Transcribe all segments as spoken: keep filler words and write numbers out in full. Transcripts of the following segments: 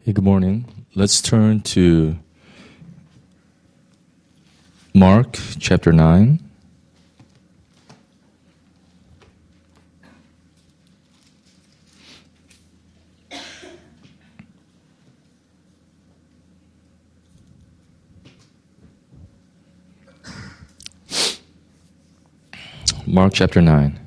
Hey, good morning. Let's turn to Mark chapter nine. Mark chapter nine.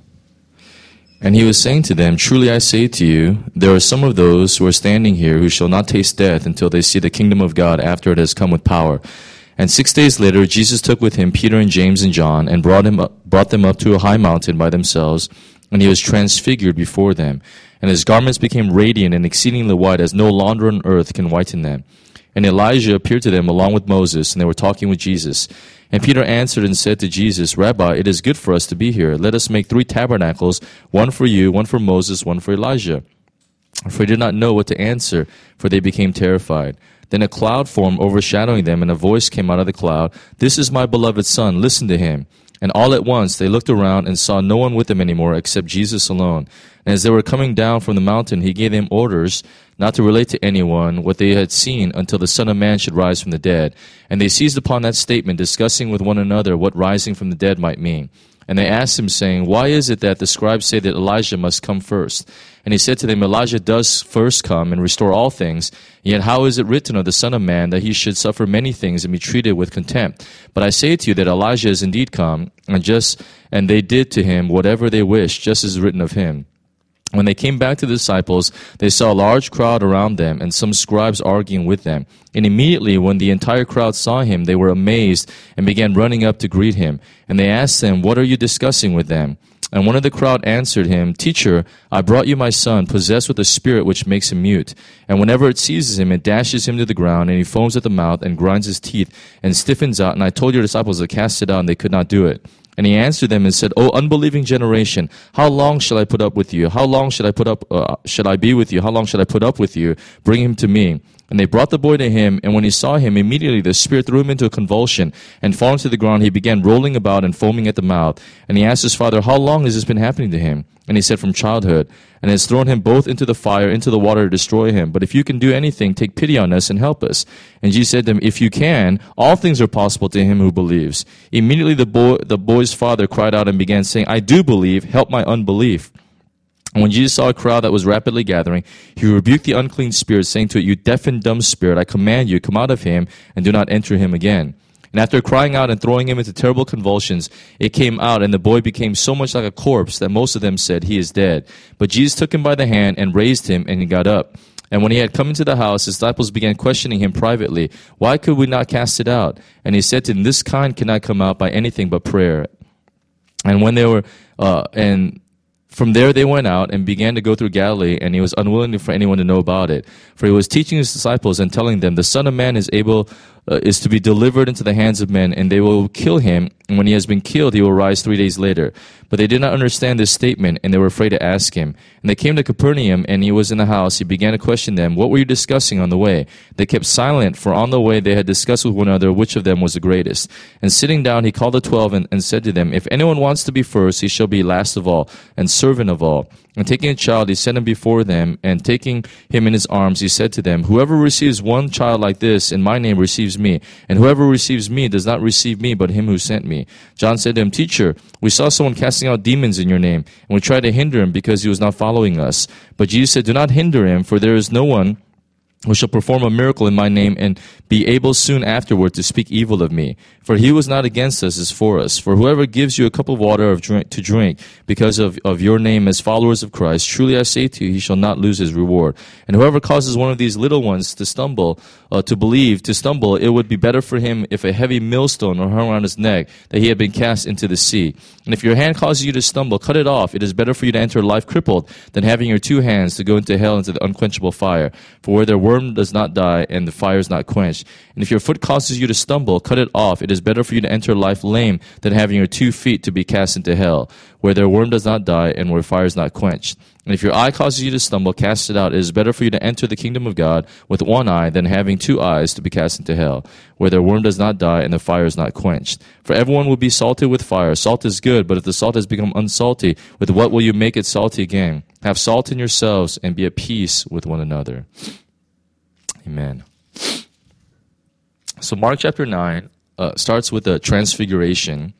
And he was saying to them, "Truly I say to you, there are some of those who are standing here who shall not taste death until they see the kingdom of God after it has come with power." And six days later, Jesus took with him Peter and James and John and brought him up, brought them up to a high mountain by themselves, and he was transfigured before them. And his garments became radiant and exceedingly white, as no launder on earth can whiten them. And Elijah appeared to them along with Moses, and they were talking with Jesus. And Peter answered and said to Jesus, "Rabbi, it is good for us to be here. Let us make three tabernacles, one for you, one for Moses, one for Elijah." For he did not know what to answer, for they became terrified. Then a cloud formed overshadowing them, and a voice came out of the cloud, "This is my beloved Son, listen to him." And all at once they looked around and saw no one with them anymore except Jesus alone. And as they were coming down from the mountain, he gave them orders not to relate to anyone what they had seen until the Son of Man should rise from the dead. And they seized upon that statement, discussing with one another what rising from the dead might mean. And they asked him, saying, "Why is it that the scribes say that Elijah must come first?" And he said to them, "Elijah does first come and restore all things. Yet how is it written of the Son of Man that he should suffer many things and be treated with contempt? But I say to you that Elijah is indeed come, and just and they did to him whatever they wished, just as written of him." When they came back to the disciples, they saw a large crowd around them and some scribes arguing with them. And immediately when the entire crowd saw him, they were amazed and began running up to greet him. And they asked him, "What are you discussing with them?" And one of the crowd answered him, "Teacher, I brought you my son, possessed with a spirit which makes him mute. And whenever it seizes him, it dashes him to the ground, and he foams at the mouth and grinds his teeth and stiffens out. And I told your disciples to cast it out, and they could not do it." And he answered them and said, "O unbelieving generation, how long shall I put up with you? How long should I put up? Uh, should I be with you? How long should I put up with you? Bring him to me." And they brought the boy to him, and when he saw him, immediately the spirit threw him into a convulsion, and falling to the ground, he began rolling about and foaming at the mouth. And he asked his father, "How long has this been happening to him?" And he said, "From childhood. And has thrown him both into the fire, into the water to destroy him. But if you can do anything, take pity on us and help us." And Jesus said to him, "If you can, all things are possible to him who believes." Immediately the boy, the boy's father cried out and began saying, "I do believe, help my unbelief." And when Jesus saw a crowd that was rapidly gathering, he rebuked the unclean spirit, saying to it, "You deaf and dumb spirit, I command you, come out of him, and do not enter him again." And after crying out and throwing him into terrible convulsions, it came out, and the boy became so much like a corpse that most of them said, "He is dead." But Jesus took him by the hand and raised him, and he got up. And when he had come into the house, his disciples began questioning him privately, "Why could we not cast it out?" And he said to them, "This kind cannot come out by anything but prayer." And when they were, uh, and From there they went out and began to go through Galilee, and he was unwilling for anyone to know about it. For he was teaching his disciples and telling them, "The Son of Man is able uh, is to be delivered into the hands of men, and they will kill him, and when he has been killed, he will rise three days later." But they did not understand this statement, and they were afraid to ask him. And they came to Capernaum, and he was in the house. He began to question them, "What were you discussing on the way?" They kept silent, for on the way they had discussed with one another which of them was the greatest. And sitting down, he called the twelve and, and said to them, "If anyone wants to be first, he shall be last of all, and servant of all." And taking a child, he set him before them, and taking him in his arms, he said to them, "Whoever receives one child like this in my name receives me, and whoever receives me does not receive me, but him who sent me." John said to him, "Teacher, we saw someone casting out demons in your name, and we tried to hinder him because he was not following us." But Jesus said, "Do not hinder him, for there is no one who shall perform a miracle in my name and be able soon afterward to speak evil of me. For he who is not against us is for us. For whoever gives you a cup of water of drink, to drink because of, of your name as followers of Christ, truly I say to you, he shall not lose his reward. And whoever causes one of these little ones to stumble, uh, to believe, to stumble, it would be better for him if a heavy millstone were hung around his neck, that he had been cast into the sea. And if your hand causes you to stumble, cut it off. It is better for you to enter life crippled than having your two hands to go into hell, into the unquenchable fire. For where their worm does not die and the fire is not quenched. And if your foot causes you to stumble, cut it off. It is better for you to enter life lame than having your two feet to be cast into hell, where their worm does not die and where fire is not quenched. And if your eye causes you to stumble, cast it out. It is better for you to enter the kingdom of God with one eye than having two eyes to be cast into hell, where their worm does not die and the fire is not quenched. For everyone will be salted with fire. Salt is good, but if the salt has become unsalty, with what will you make it salty again? Have salt in yourselves and be at peace with one another. Amen. So Mark chapter nine uh, starts with the transfiguration,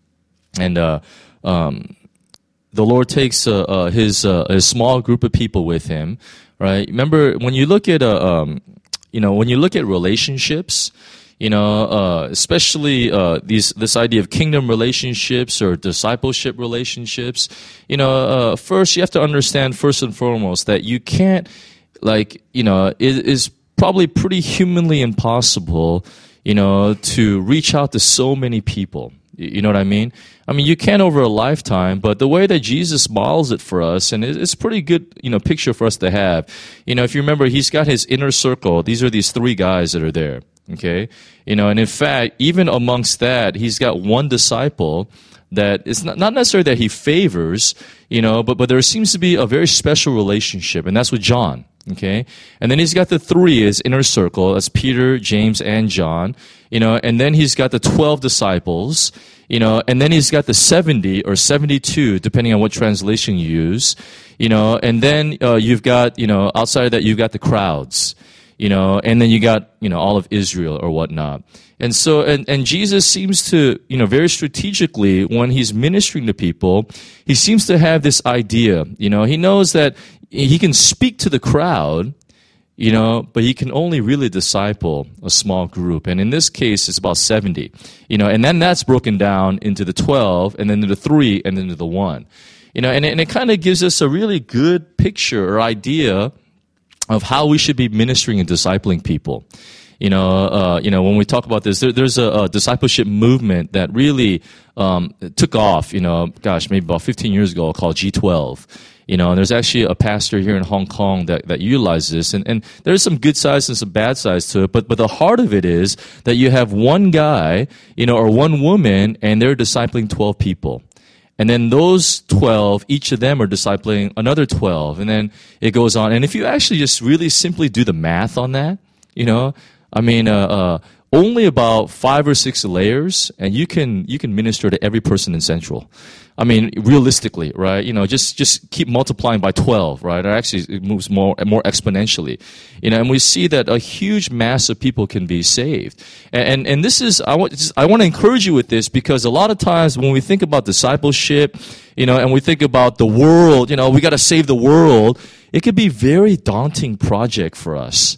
and uh, um, the Lord takes uh, uh, his uh, a small group of people with him. Right? Remember, when you look at uh, um, you know when you look at relationships, you know, uh, especially uh, these this idea of kingdom relationships or discipleship relationships. You know, uh, first you have to understand first and foremost that you can't, like, you know, it is probably pretty humanly impossible, you know, to reach out to so many people. You know what I mean? I mean, you can over a lifetime, but the way that Jesus models it for us, and it's a pretty good, you know, picture for us to have. You know, if you remember, he's got his inner circle. These are these three guys that are there, okay? You know, and in fact, even amongst that, he's got one disciple that it's not, not necessarily that he favors, you know, but, but there seems to be a very special relationship, and that's with John. Okay, and then he's got the three, his inner circle. That's Peter, James, and John. You know, and then he's got the twelve disciples. You know, and then he's got the seventy or seventy-two, depending on what translation you use. You know, and then uh, you've got, you know, outside of that, you've got the crowds. You know, and then you got, you know, all of Israel or whatnot. And so, and, and Jesus seems to, you know, very strategically, when he's ministering to people, he seems to have this idea. You know, he knows that he can speak to the crowd, you know, but he can only really disciple a small group. And in this case, it's about seventy, you know, and then that's broken down into the twelve, and then to the three, and then to the one. You know, and, and it kind of gives us a really good picture or idea of how we should be ministering and discipling people. You know, uh, you know, when we talk about this, there, there's a, a discipleship movement that really um, took off, you know, gosh, maybe about fifteen years ago, called G twelve. You know, and there's actually a pastor here in Hong Kong that, that utilizes this, and, and there's some good sides and some bad sides to it, but, but the heart of it is that you have one guy, you know, or one woman, and they're discipling twelve people. And then those twelve, each of them are discipling another twelve, and then it goes on. And if you actually just really simply do the math on that, you know, I mean, uh, uh, only about five or six layers, and you can you can minister to every person in Central. I mean, realistically, right? You know, just just keep multiplying by twelve, right? Or actually, it moves more more exponentially. You know, and we see that a huge mass of people can be saved. And and, and this is I want just, I want to encourage you with this, because a lot of times when we think about discipleship, you know, and we think about the world, you know, we got to save the world. It could be a very daunting project for us,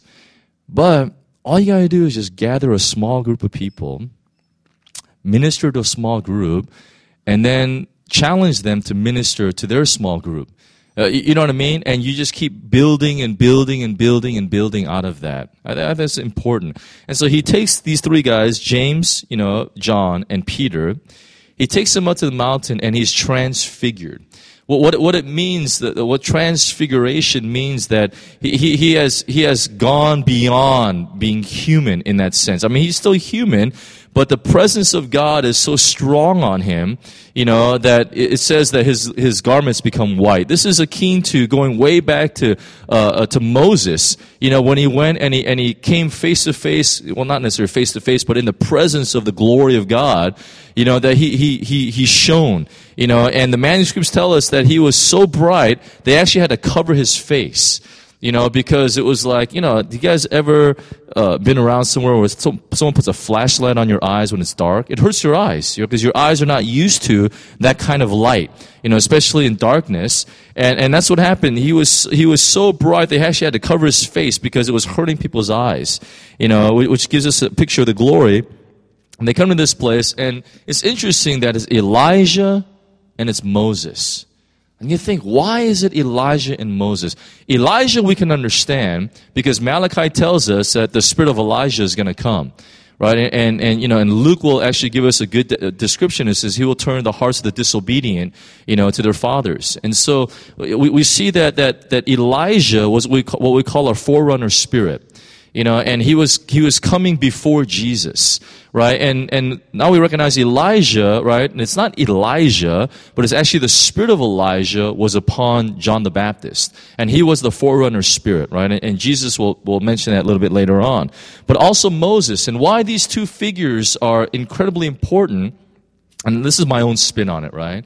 but all you got to do is just gather a small group of people, minister to a small group, and then challenge them to minister to their small group. Uh, you know what I mean? And you just keep building and building and building and building out of that. I think that's important. And so he takes these three guys, James, you know, John, and Peter. He takes them up to the mountain, and he's transfigured. What what, what it means, what transfiguration means, that he, he he has he has gone beyond being human in that sense. I mean, he's still human, but the presence of God is so strong on him, you know, that it says that his his garments become white. This is akin to going way back to uh, uh, to Moses, you know, when he went and he and he came face to face, well, not necessarily face to face, but in the presence of the glory of God, you know, that he he he he shone, you know, and the manuscripts tell us that he was so bright they actually had to cover his face. You know, because it was like, you know, do you guys ever uh, been around somewhere where some, someone puts a flashlight on your eyes when it's dark? It hurts your eyes, you know, because your eyes are not used to that kind of light, you know, especially in darkness. And and that's what happened. He was he was so bright they actually had to cover his face because it was hurting people's eyes, you know, which gives us a picture of the glory. And they come to this place, and it's interesting that it's Elijah and it's Moses. And you think, why is it Elijah and Moses? Elijah we can understand because Malachi tells us that the spirit of Elijah is going to come, right? And, and, and, you know, and Luke will actually give us a good de- description. It says he will turn the hearts of the disobedient, you know, to their fathers. And so we, we see that, that, that Elijah was what we, call, what we call a forerunner spirit. You know, and he was he was coming before Jesus, right? And and now we recognize Elijah, right? And it's not Elijah, but it's actually the spirit of Elijah was upon John the Baptist, and he was the forerunner spirit, right? And, and Jesus will will mention that a little bit later on. But also Moses, and why these two figures are incredibly important. And this is my own spin on it, right?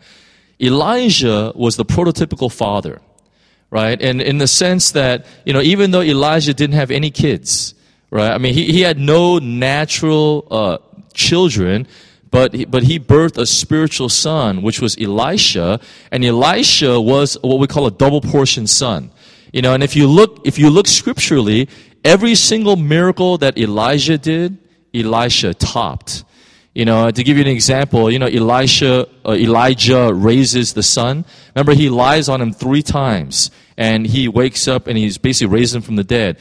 Elijah was the prototypical father. Right? And in the sense that, you know, even though Elijah didn't have any kids, right? I mean, he, he had no natural uh, children, but he, but he birthed a spiritual son, which was Elisha, and Elisha was what we call a double portion son. You know, and if you look if you look scripturally, every single miracle that Elijah did, Elisha topped. You know, to give you an example, you know, Elisha, uh, Elijah raises the son. Remember, he lies on him three times, and he wakes up and he's basically raised him from the dead.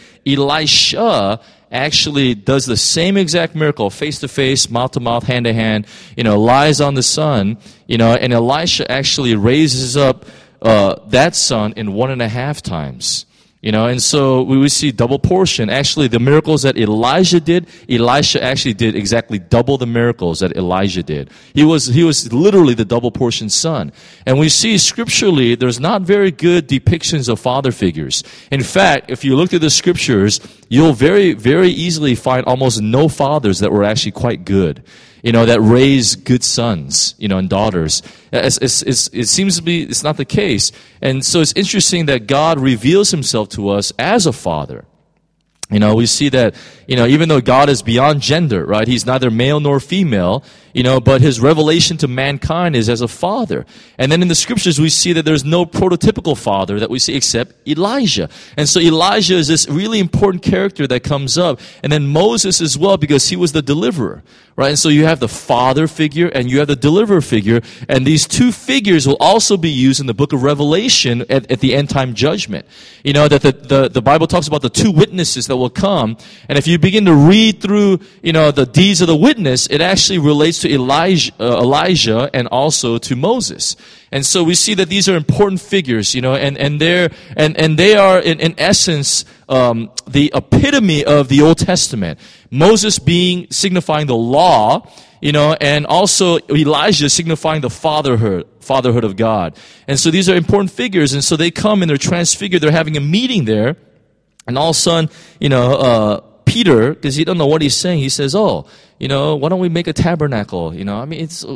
Elisha actually does the same exact miracle, face to face, mouth to mouth, hand to hand. You know, lies on the son. You know, and Elisha actually raises up uh, that son in one and a half times. You know, and so we would see double portion. Actually, the miracles that Elijah did, Elisha actually did exactly double the miracles that Elijah did. He was he was literally the double portion son. And we see scripturally, there's not very good depictions of father figures. In fact, if you look at the scriptures, you'll very, very easily find almost no fathers that were actually quite good. You know, that raise good sons, you know, and daughters. It's, it's, it's, it seems to be, it's not the case. And so it's interesting that God reveals himself to us as a father. You know, we see that, you know, even though God is beyond gender, right? He's neither male nor female, you know, but his revelation to mankind is as a father. And then in the scriptures, we see that there's no prototypical father that we see except Elijah. And so Elijah is this really important character that comes up. And then Moses as well, because he was the deliverer, right? And so you have the father figure and you have the deliverer figure. And these two figures will also be used in the book of Revelation at, at the end time judgment. You know, that the, the, the Bible talks about the two witnesses that will come. And if you begin to read through, you know, the deeds of the witness, it actually relates to Elijah, uh, Elijah and also to Moses. And so we see that these are important figures, you know, and, and they're, and, and they are in, in essence, um, the epitome of the Old Testament. Moses being, signifying the law, you know, and also Elijah signifying the fatherhood, fatherhood of God. And so these are important figures, and so they come and they're transfigured, they're having a meeting there, and all of a sudden, you know, uh, Peter, because he don't know what he's saying, he says, oh, you know, why don't we make a tabernacle? You know, I mean, it's,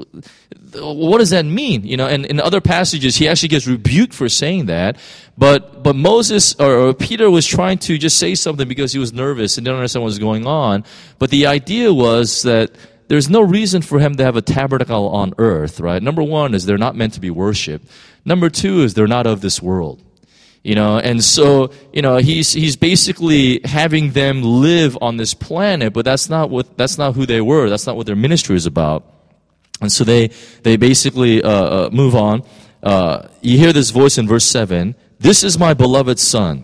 what does that mean? You know, and in other passages, he actually gets rebuked for saying that. But, but Moses, or, or Peter was trying to just say something because he was nervous and didn't understand what was going on. But the idea was that there's no reason for him to have a tabernacle on earth, right? Number one is they're not meant to be worshipped. Number two is they're not of this world. You know, and so, you know, he's he's basically having them live on this planet, but that's not what that's not who they were. That's not what their ministry is about. And so they they basically uh, uh, move on. Uh, you hear this voice in verse seven. This is my beloved son.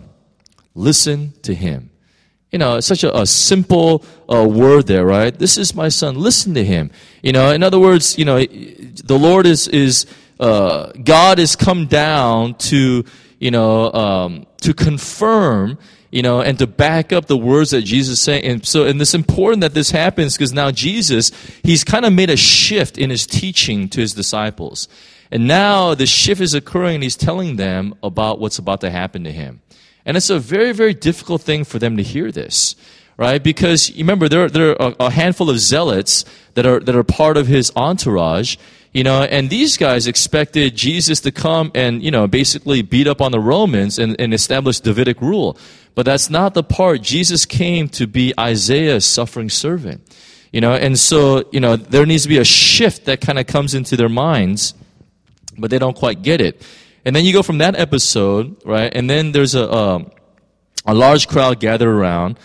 Listen to him. You know, it's such a, a simple uh, word there, right? This is my son. Listen to him. You know, in other words, you know, the Lord is is uh, God has come down to. You know, um, to confirm, you know, and to back up the words that Jesus is saying. And so, and it's important that this happens because now Jesus, he's kind of made a shift in his teaching to his disciples. And now the shift is occurring and he's telling them about what's about to happen to him. And it's a very, very difficult thing for them to hear this, right? Because remember, there, there are a handful of zealots that are, that are part of his entourage. You know, and these guys expected Jesus to come and, you know, basically beat up on the Romans and, and establish Davidic rule. But that's not the part. Jesus came to be Isaiah's suffering servant. You know, and so, you know, there needs to be a shift that kind of comes into their minds, but they don't quite get it. And then you go from that episode, right, and then there's a, a, a large crowd gathered around.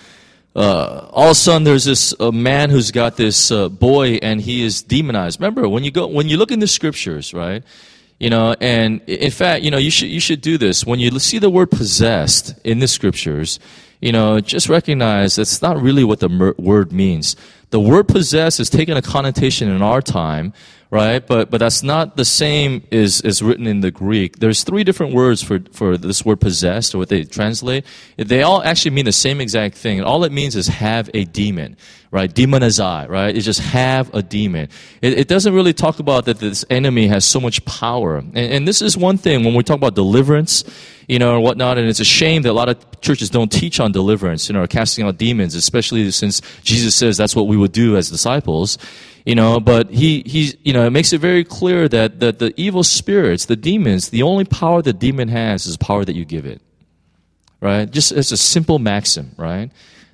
Uh, all of a sudden, there's this uh, man who's got this uh, boy, and he is demonized. Remember, when you go, when you look in the scriptures, right? You know, and in fact, you know, you should you should do this when you see the word possessed in the scriptures. You know, just recognize that's not really what the mer- word means. The word possessed is taking a connotation in our time, right? But but that's not the same as is written in the Greek. There's three different words for for this word possessed, or what they translate. They all actually mean the same exact thing. All it means is have a demon, right? Demonizai, right? It's just have a demon. It, it doesn't really talk about that this enemy has so much power. And, and this is one thing when we talk about deliverance, you know, or whatnot, and it's a shame that a lot of churches don't teach on deliverance, you know, or casting out demons, especially since Jesus says that's what we would do as disciples, you know, but he, he, you know, it makes it very clear that, that the evil spirits, the demons, the only power the demon has is power that you give it, right? Just as a simple maxim, right?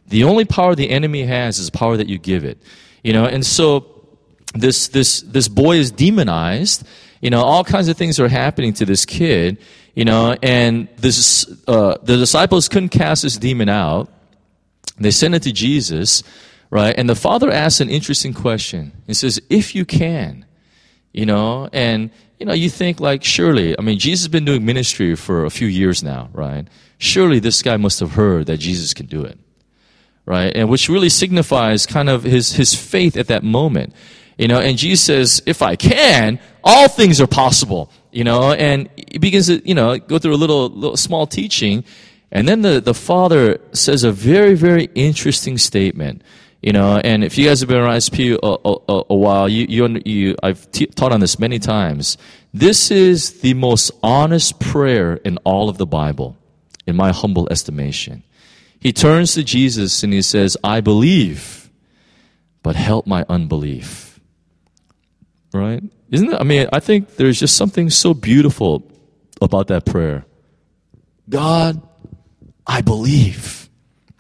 The only power the enemy has is the power that you give it. You know, and so this this this boy is demonized. You know, all kinds of things are happening to this kid. You know, and this uh, the disciples couldn't cast this demon out. They sent it to Jesus, right? And the father asked an interesting question. He says, "If you can," you know, and you know, you think like, surely, I mean, Jesus has been doing ministry for a few years now, right? Surely this guy must have heard that Jesus can do it, right? And which really signifies kind of his his faith at that moment. You know, and Jesus says, if I can, all things are possible. You know, and he begins to, you know, go through a little, little small teaching. And then the, the father says a very, very interesting statement. You know, and if you guys have been around S P a, a, a while, you, you, you, I've t- taught on this many times. This is the most honest prayer in all of the Bible, in my humble estimation. He turns to Jesus and he says, I believe, but help my unbelief. Right? Isn't it? I mean, I think there's just something so beautiful about that prayer. God, I believe.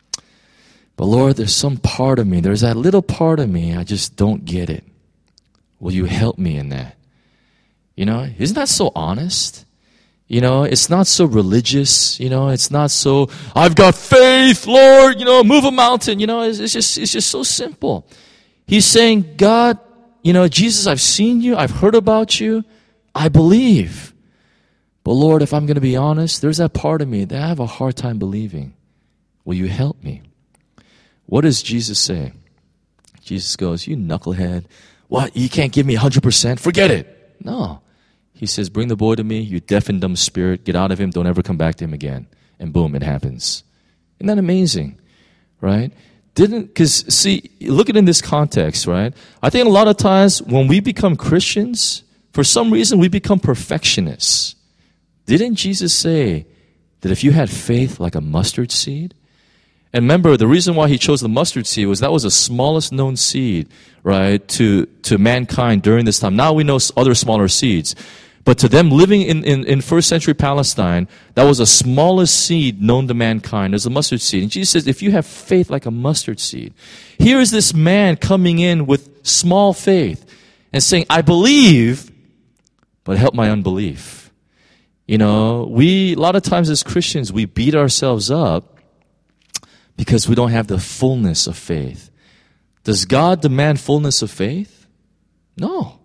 But Lord, there's some part of me, there's that little part of me, I just don't get it. Will you help me in that? You know, isn't that so honest? You know, it's not so religious, you know, it's not so, I've got faith, Lord, you know, move a mountain, you know, it's, it's just, it's just so simple. He's saying, God, you know, Jesus, I've seen you, I've heard about you, I believe. But Lord, if I'm going to be honest, there's that part of me that I have a hard time believing. Will you help me? What does Jesus say? Jesus goes, you knucklehead. What? You can't give me one hundred percent? Forget it. No. He says, bring the boy to me, you deaf and dumb spirit. Get out of him. Don't ever come back to him again. And boom, it happens. Isn't that amazing? Right? Didn't, because see, look at it in this context, right? I think a lot of times when we become Christians, for some reason we become perfectionists. Didn't Jesus say that if you had faith like a mustard seed? And remember, the reason why he chose the mustard seed was that was the smallest known seed, right, to, to mankind during this time. Now we know other smaller seeds. But to them living in, in, in first century Palestine, that was the smallest seed known to mankind. There's a mustard seed. And Jesus says, if you have faith like a mustard seed. Here is this man coming in with small faith and saying, I believe, but help my unbelief. You know, we, a lot of times as Christians, we beat ourselves up because we don't have the fullness of faith. Does God demand fullness of faith? No.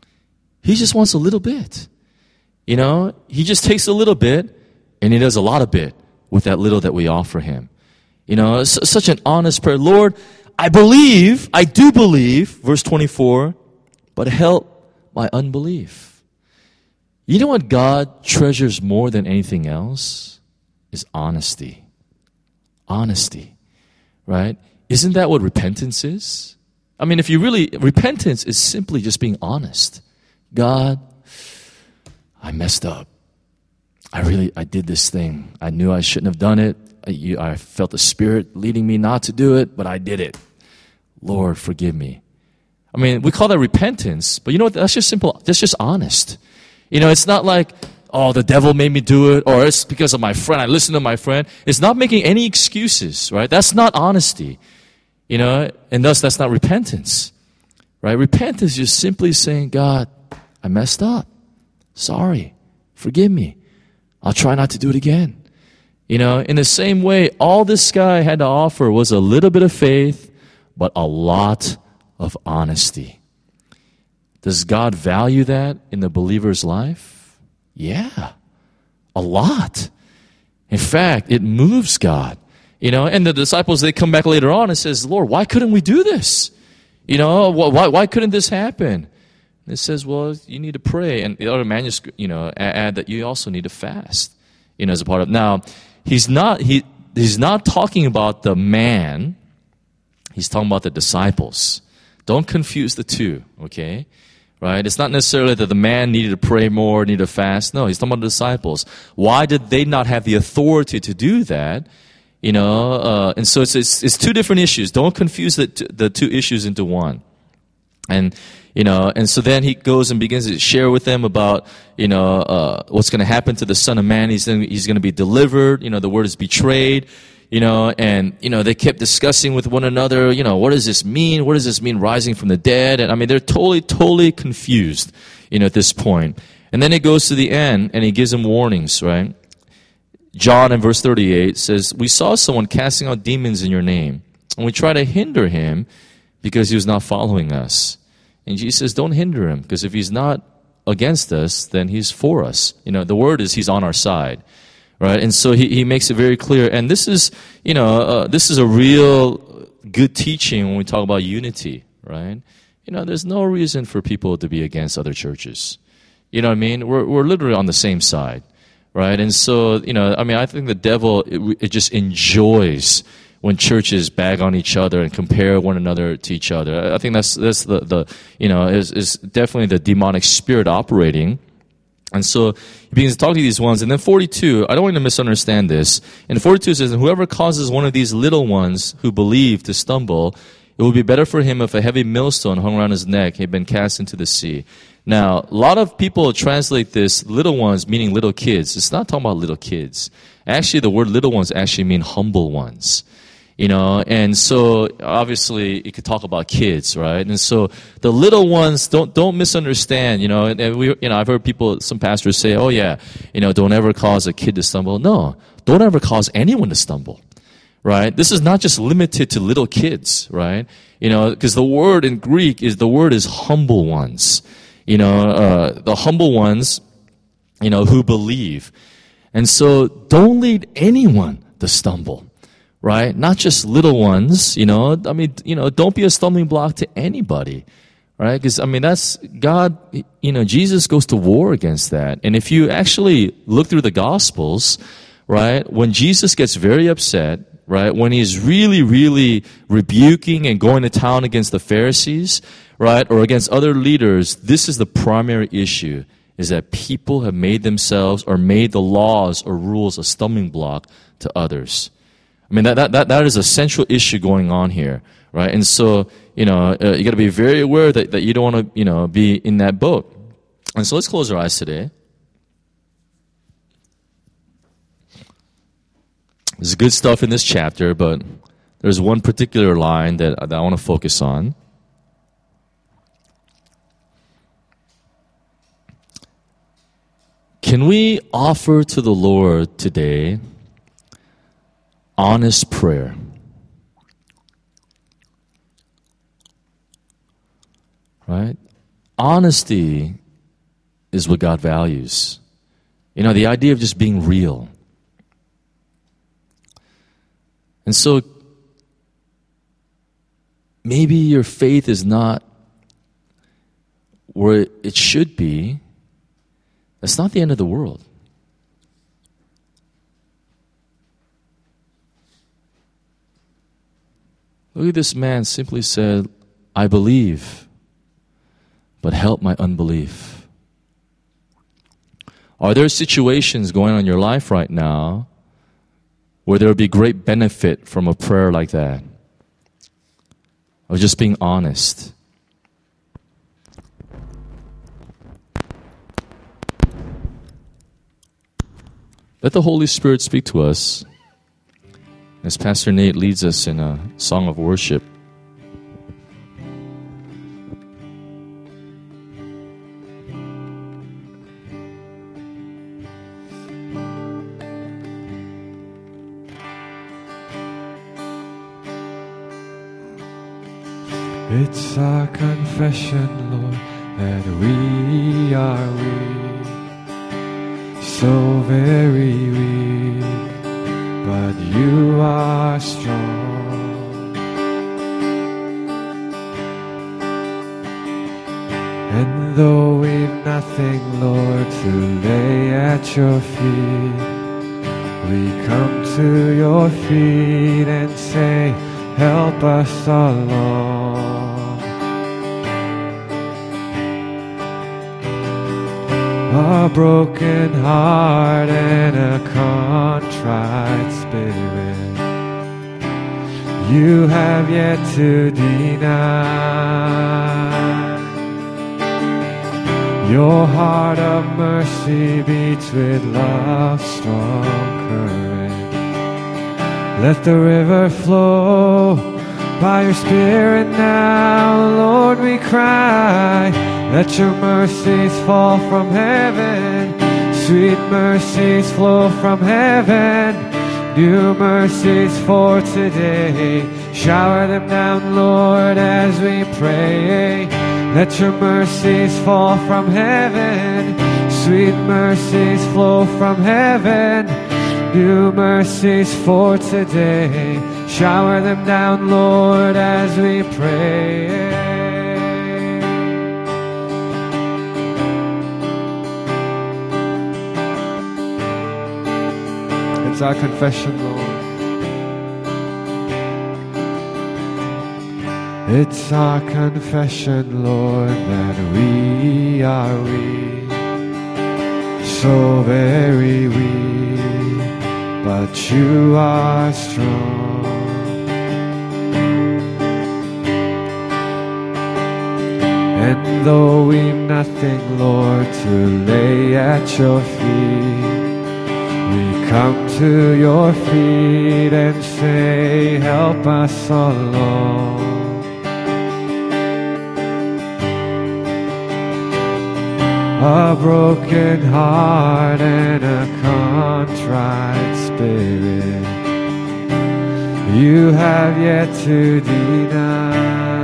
He just wants a little bit. You know, he just takes a little bit and he does a lot of bit with that little that we offer him. You know, it's such an honest prayer. Lord, I believe, I do believe, verse twenty-four, but help my unbelief. You know what God treasures more than anything else? Is honesty. Honesty, right? Isn't that what repentance is? I mean, if you really, repentance is simply just being honest. God, I messed up. I really, I did this thing. I knew I shouldn't have done it. I, you, I felt the Spirit leading me not to do it, but I did it. Lord, forgive me. I mean, we call that repentance, but you know what? That's just simple. That's just honest. You know, it's not like, oh, the devil made me do it, or it's because of my friend. I listened to my friend. It's not making any excuses, right? That's not honesty. You know, and thus that's not repentance, right? Repentance is just simply saying, God, I messed up. Sorry. Forgive me. I'll try not to do it again. You know, in the same way, all this guy had to offer was a little bit of faith, but a lot of honesty. Does God value that in the believer's life? Yeah, a lot. In fact, it moves God. You know, and the disciples, they come back later on and says, Lord, why couldn't we do this? You know, why, why couldn't this happen? And it says, well, you need to pray. And the other manuscript, you know, add that you also need to fast, you know, as a part of. Now, he's not, he, he's not talking about the man. He's talking about the disciples. Don't confuse the two, okay? Right? It's not necessarily that the man needed to pray more, needed to fast. No, he's talking about the disciples. Why did they not have the authority to do that? You know, uh, and so it's, it's, it's two different issues. Don't confuse the, the two issues into one. And, you know, and so then he goes and begins to share with them about, you know, uh, what's going to happen to the Son of Man. He's gonna, he's going to be delivered. You know, the word is betrayed. you know, and, you know, they kept discussing with one another, you know, what does this mean? What does this mean, rising from the dead? And I mean, they're totally, totally confused, you know, at this point. And then it goes to the end, and he gives them warnings, right? John in verse thirty-eight says, we saw someone casting out demons in your name, and we tried to hinder him because he was not following us. And Jesus says, don't hinder him, because if he's not against us, then he's for us. You know, the word is he's on our side. Right, and so he, he makes it very clear. And this is, you know, uh, this is a real good teaching when we talk about unity, right? You know, there's no reason for people to be against other churches. You know what I mean? We're we're literally on the same side, right? And so, you know, I mean, I think the devil, it, it just enjoys when churches bag on each other and compare one another to each other. I think that's that's the, the you know, is, is definitely the demonic spirit operating. And so he begins to talk to these ones. And then forty-two, I don't want you to misunderstand this. And forty-two says, and whoever causes one of these little ones who believe to stumble, it would be better for him if a heavy millstone hung around his neck had been cast into the sea. Now, a lot of people translate this little ones meaning little kids. It's not talking about little kids. Actually, the word little ones actually mean humble ones. You know, and so obviously it could talk about kids, right? And so the little ones, don't don't misunderstand. You know, and we, you know, I've heard people, some pastors say, "Oh yeah, you know, don't ever cause a kid to stumble." No, don't ever cause anyone to stumble, right? This is not just limited to little kids, right? You know, because the word in Greek is the word is humble ones. You know, uh, the humble ones, you know, who believe, and so don't lead anyone to stumble. Right? Not just little ones, you know. I mean, you know, don't be a stumbling block to anybody, right? Because, I mean, that's, God, you know, Jesus goes to war against that. And if you actually look through the Gospels, right, when Jesus gets very upset, right, when he's really, really rebuking and going to town against the Pharisees, right, or against other leaders, this is the primary issue, is that people have made themselves or made the laws or rules a stumbling block to others. I mean, that, that, that is a central issue going on here, right? And so, you know, uh, you got to be very aware that, that you don't want to, you know, be in that boat. And so let's close our eyes today. There's good stuff in this chapter, but there's one particular line that, that I want to focus on. Can we offer to the Lord today honest prayer? Right? Honesty is what God values. You know, the idea of just being real. And so, maybe your faith is not where it should be. That's not the end of the world. Look at this man simply said, I believe, but help my unbelief. Are there situations going on in your life right now where there would be great benefit from a prayer like that? Of just being honest. Let the Holy Spirit speak to us as Pastor Nate leads us in a song of worship. It's our confession, Lord, that we are weak, so very weak, but you are strong. And though we've nothing, Lord, to lay at your feet, we come to your feet and say, help us along. A broken heart and a contrite spirit you have yet to deny. Your heart of mercy beats with love's strong current, Let the river flow by your Spirit now, Lord, we cry. Let your mercies fall from heaven, sweet mercies flow from heaven, new mercies for today. Shower them down, Lord, as we pray. Let your mercies fall from heaven, sweet mercies flow from heaven, new mercies for today. Shower them down, Lord, as we pray. It's our confession, Lord. It's our confession, Lord, that we are weak, so very weak, but you are strong. And though we've nothing, Lord, to lay at your feet, we come to your feet and say, help us along. A broken heart and a contrite spirit you have yet to deny.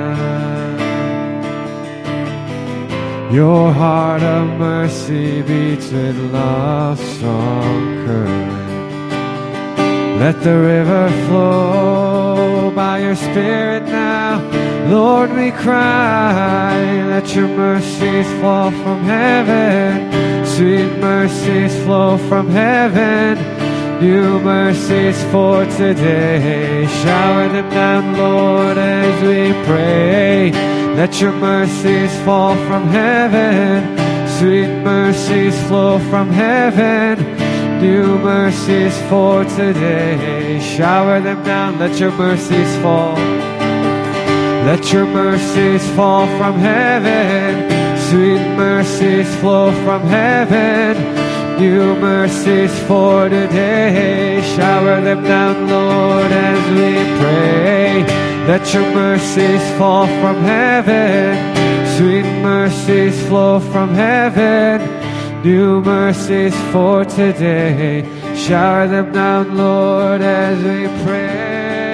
Your heart of mercy beats with love's strong current. Let the river flow by your Spirit now, Lord, we cry. Let your mercies fall from heaven, sweet mercies flow from heaven, new mercies for today. Shower them down, Lord, as we pray. Let your mercies fall from heaven, sweet mercies flow from heaven, new mercies for today. Shower them down, let your mercies fall. Let your mercies fall from heaven, sweet mercies flow from heaven, new mercies for today. Shower them down, Lord, as we pray. Let your mercies fall from heaven, sweet mercies flow from heaven, new mercies for today. Shower them down, Lord, as we pray.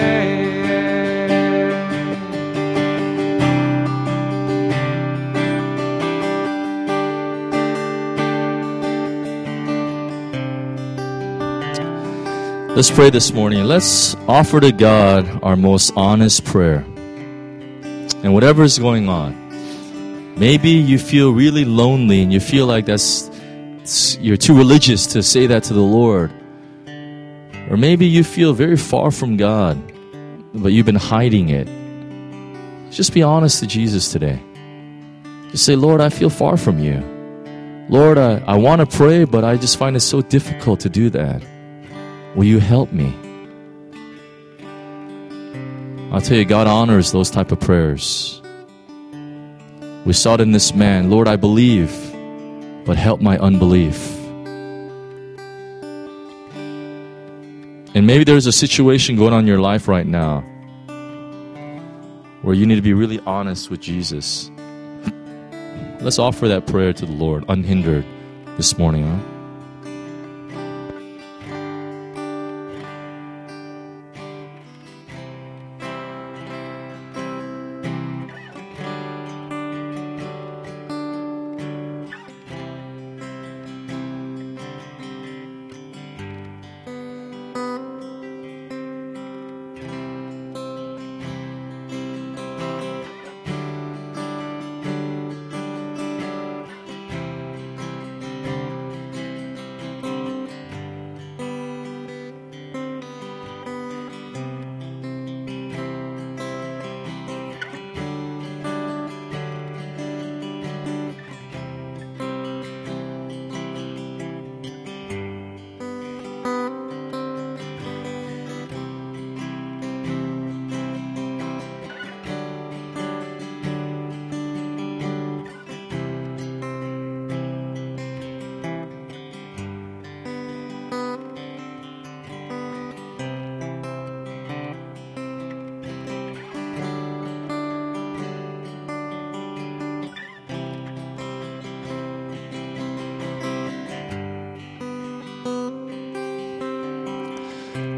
Let's pray this morning. Let's offer to God our most honest prayer. And whatever is going on, maybe you feel really lonely and you feel like that's you're too religious to say that to the Lord. Or maybe you feel very far from God, but you've been hiding it. Just be honest to Jesus today. Just say, Lord, I feel far from you. Lord, I, I want to pray, but I just find it so difficult to do that. Will you help me? I'll tell you, God honors those type of prayers. We saw it in this man. Lord, I believe, but help my unbelief. And maybe there's a situation going on in your life right now where you need to be really honest with Jesus. Let's offer that prayer to the Lord, unhindered, this morning, huh?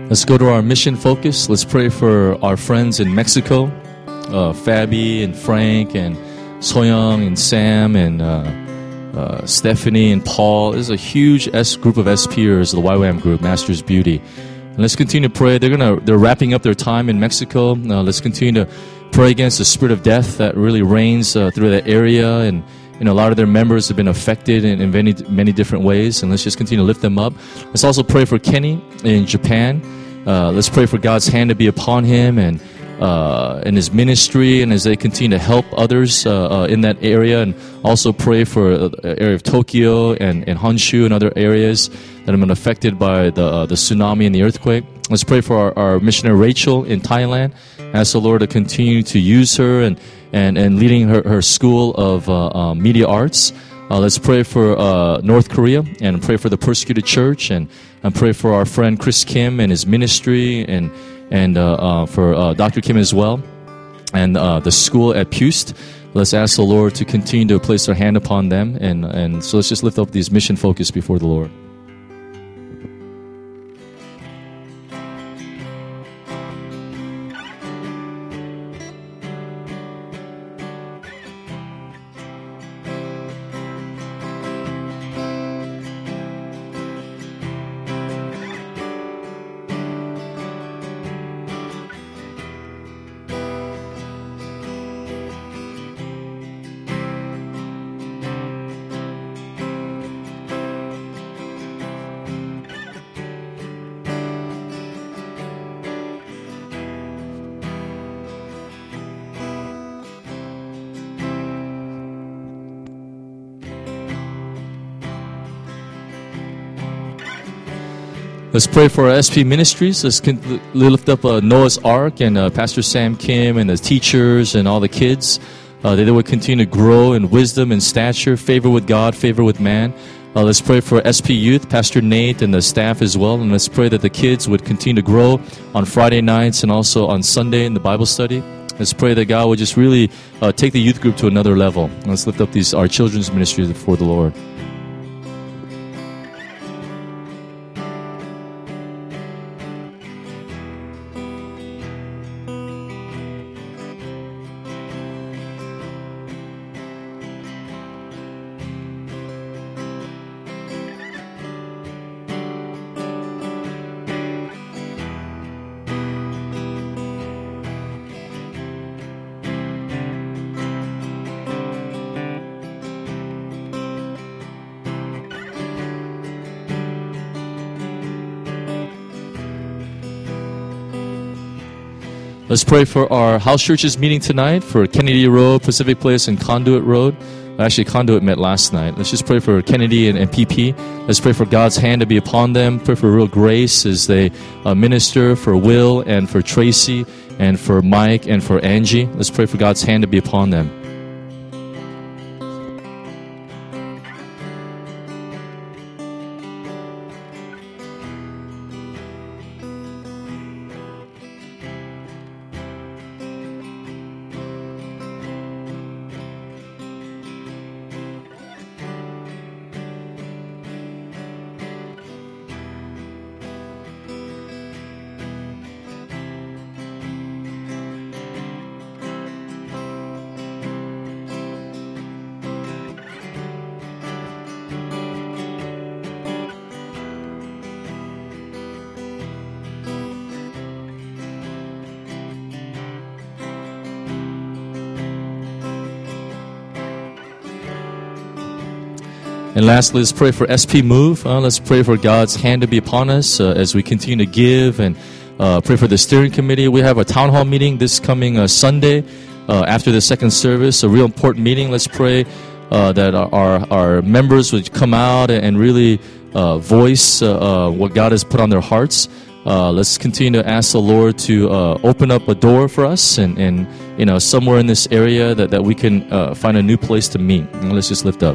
Let's go to our mission focus. Let's pray for our friends in Mexico, uh, Fabi and Frank and Soyoung and Sam and uh, uh, Stephanie and Paul. This is a huge S group of S Pers, the Y WAM group, Masters Beauty. And let's continue to pray. They're gonna they're wrapping up their time in Mexico. Uh, let's continue to pray against the spirit of death that really reigns uh, through that area, and you know, a lot of their members have been affected in, in many many different ways. And let's just continue to lift them up. Let's also pray for Kenny in Japan. Uh, let's pray for God's hand to be upon him and uh, in his ministry, and as they continue to help others uh, uh, in that area, and also pray for the area of Tokyo and, and Honshu and other areas that have been affected by the uh, the tsunami and the earthquake. Let's pray for our, our missionary Rachel in Thailand. Ask the Lord to continue to use her and and, and leading her, her school of uh, uh, media arts. Uh, let's pray for uh, North Korea and pray for the persecuted church, and, and pray for our friend Chris Kim and his ministry, and and uh, uh, for uh, Doctor Kim as well, and uh, the school at Pust. Let's ask the Lord to continue to place their hand upon them, and, and so let's just lift up these mission focus before the Lord. Let's pray for our S P ministries. Let's lift up uh, Noah's Ark and uh, Pastor Sam Kim and the teachers and all the kids. Uh, that they would continue to grow in wisdom and stature, favor with God, favor with man. Uh, let's pray for S P Youth, Pastor Nate and the staff as well. And let's pray that the kids would continue to grow on Friday nights and also on Sunday in the Bible study. Let's pray that God would just really uh, take the youth group to another level. Let's lift up these our children's ministries before the Lord. Let's pray for our house churches meeting tonight for Kennedy Road, Pacific Place, and Conduit Road. Actually, Conduit met last night. Let's just pray for Kennedy and, and P P. Let's pray for God's hand to be upon them. Pray for real grace as they uh, minister, for Will and for Tracy and for Mike and for Angie. Let's pray for God's hand to be upon them. And lastly, let's pray for S P Move. Uh, let's pray for God's hand to be upon us uh, as we continue to give, and uh, pray for the steering committee. We have a town hall meeting this coming uh, Sunday uh, after the second service, a real important meeting. Let's pray uh, that our, our members would come out and really uh, voice uh, uh, what God has put on their hearts. Uh, let's continue to ask the Lord to uh, open up a door for us, and, and you know, somewhere in this area that, that we can uh, find a new place to meet. And let's just lift up.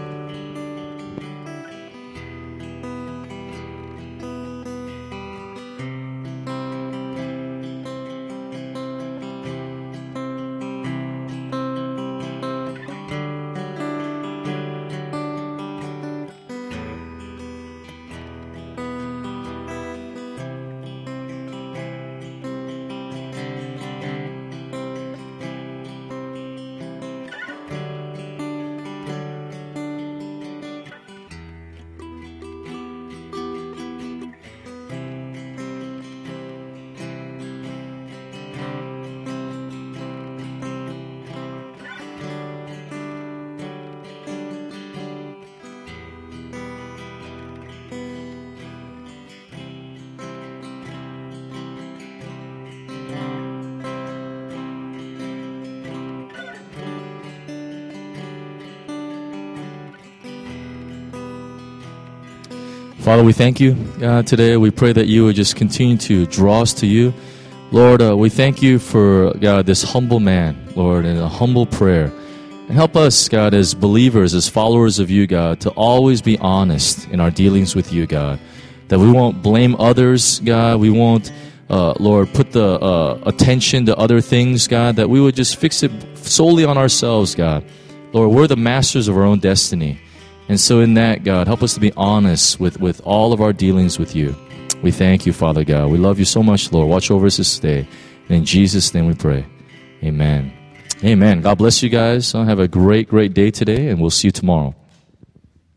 Father, we thank you, God, today. We pray that you would just continue to draw us to you. Lord, uh, we thank you for, God, this humble man, Lord, and a humble prayer. And help us, God, as believers, as followers of you, God, to always be honest in our dealings with you, God. That we won't blame others, God. We won't, uh, Lord, put the uh, attention to other things, God. That we would just fix it solely on ourselves, God. Lord, we're the masters of our own destiny. And so in that, God, help us to be honest with, with all of our dealings with you. We thank you, Father God. We love you so much, Lord. Watch over us this day. And in Jesus' name we pray. Amen. Amen. God bless you guys. Have a great, great day today, and we'll see you tomorrow.